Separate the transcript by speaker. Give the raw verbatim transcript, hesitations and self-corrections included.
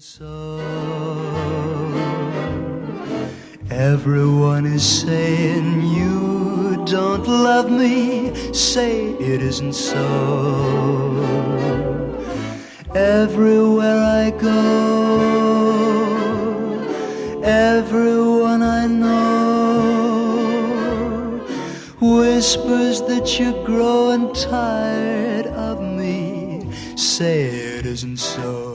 Speaker 1: So everyone is saying you don't love me. Say it isn't so. Everywhere I go, everyone I know whispers that you're growing tired of me. Say it isn't so.